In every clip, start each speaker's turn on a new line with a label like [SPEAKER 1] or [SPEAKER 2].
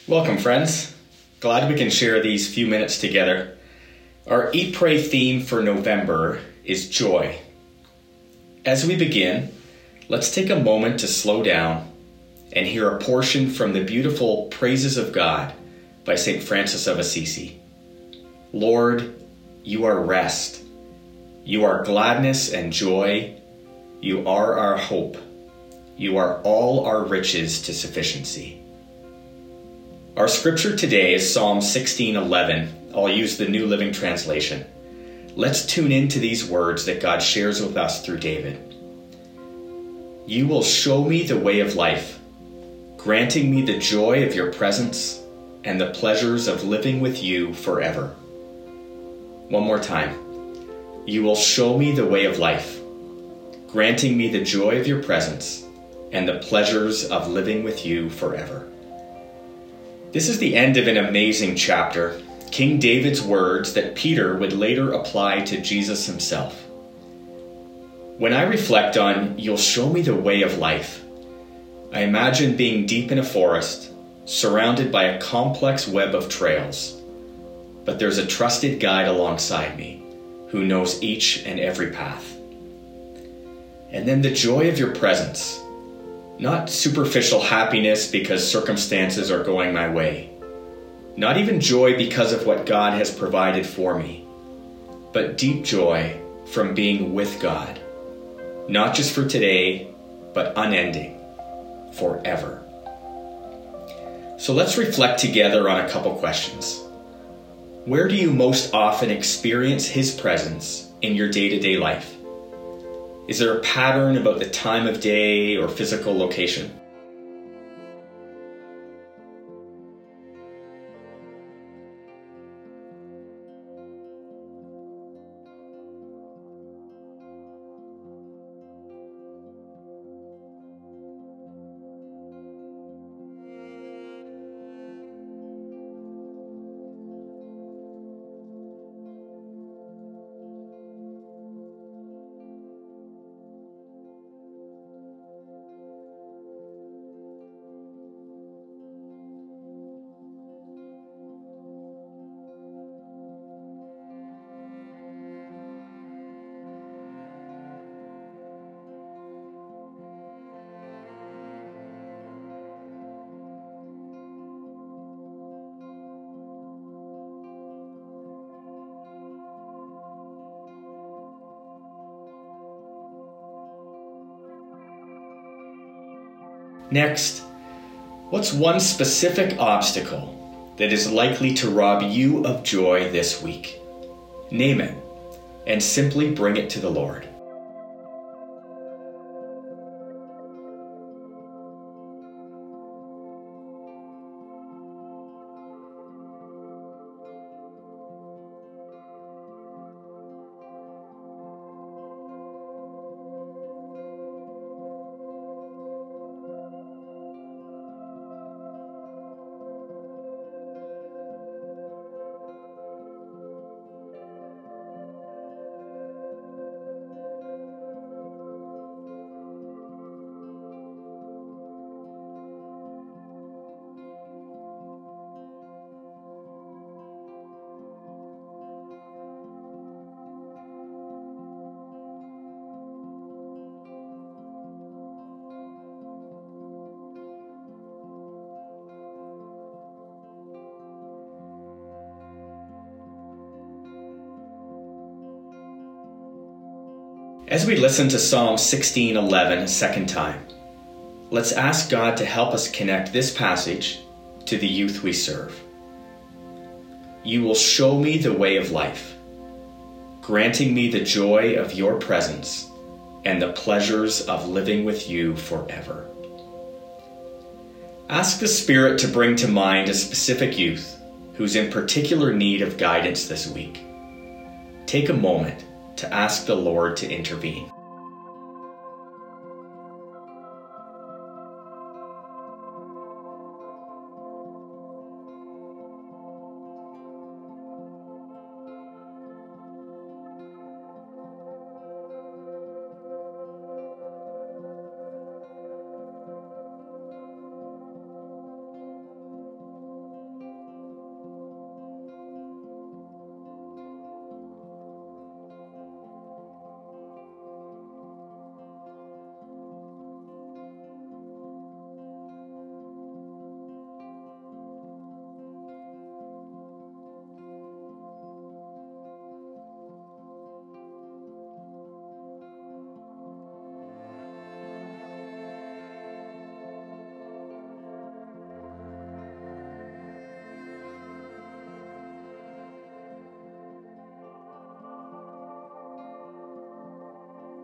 [SPEAKER 1] Welcome, friends. Glad we can share these few minutes together. Our Eat Pray theme for November is joy. As we begin, let's take a moment to slow down and hear a portion from the beautiful Praises of God by St. Francis of Assisi. Lord, you are rest. You are gladness and joy. You are our hope. You are all our riches to sufficiency. Our scripture today is Psalm 16:11. I'll use the New Living Translation. Let's tune into these words that God shares with us through David. You will show me the way of life, granting me the joy of your presence and the pleasures of living with you forever. One more time. You will show me the way of life, granting me the joy of your presence and the pleasures of living with you forever. This is the end of an amazing chapter, King David's words that Peter would later apply to Jesus himself. When I reflect on, you'll show me the way of life, I imagine being deep in a forest, surrounded by a complex web of trails. But there's a trusted guide alongside me, who knows each and every path. And then the joy of your presence. Not superficial happiness because circumstances are going my way. Not even joy because of what God has provided for me. But deep joy from being with God. Not just for today, but unending. Forever. So let's reflect together on a couple questions. Where do you most often experience His presence in your day-to-day life? Is there a pattern about the time of day or physical location? Next, what's one specific obstacle that is likely to rob you of joy this week? Name it, and simply bring it to the Lord. As we listen to Psalm 16:11 a second time, let's ask God to help us connect this passage to the youth we serve. You will show me the way of life, granting me the joy of your presence and the pleasures of living with you forever. Ask the Spirit to bring to mind a specific youth who's in particular need of guidance this week. Take a moment to ask the Lord to intervene.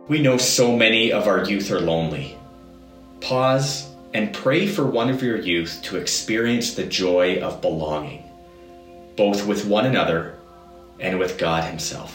[SPEAKER 1] We know so many of our youth are lonely. Pause and pray for one of your youth to experience the joy of belonging, both with one another and with God Himself.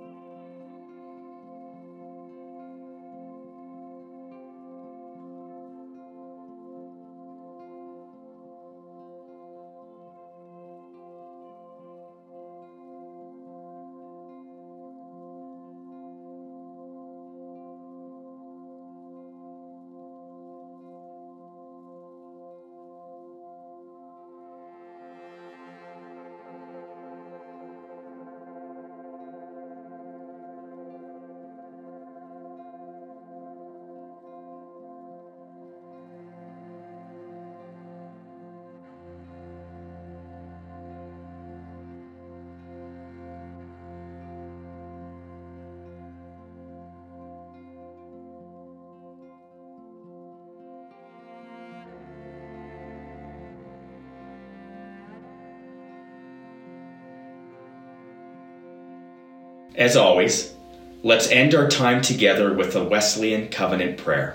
[SPEAKER 1] As always, let's end our time together with a Wesleyan covenant prayer.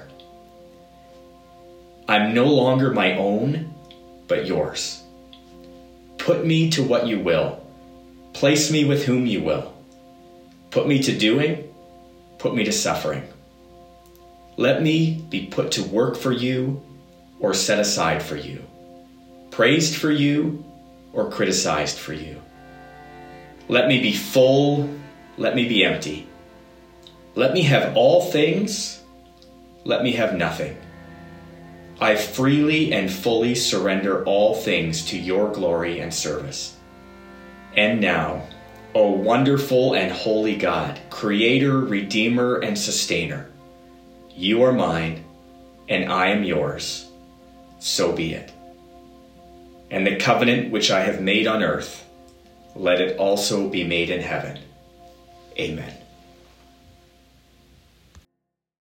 [SPEAKER 1] I'm no longer my own, but yours. Put me to what you will. Place me with whom you will. Put me to doing, put me to suffering. Let me be put to work for you or set aside for you, praised for you or criticized for you. Let me be full, let me be empty. Let me have all things, let me have nothing. I freely and fully surrender all things to your glory and service. And now, O wonderful and holy God, Creator, Redeemer, and Sustainer, you are mine, and I am yours. So be it. And the covenant which I have made on earth, let it also be made in heaven. Amen.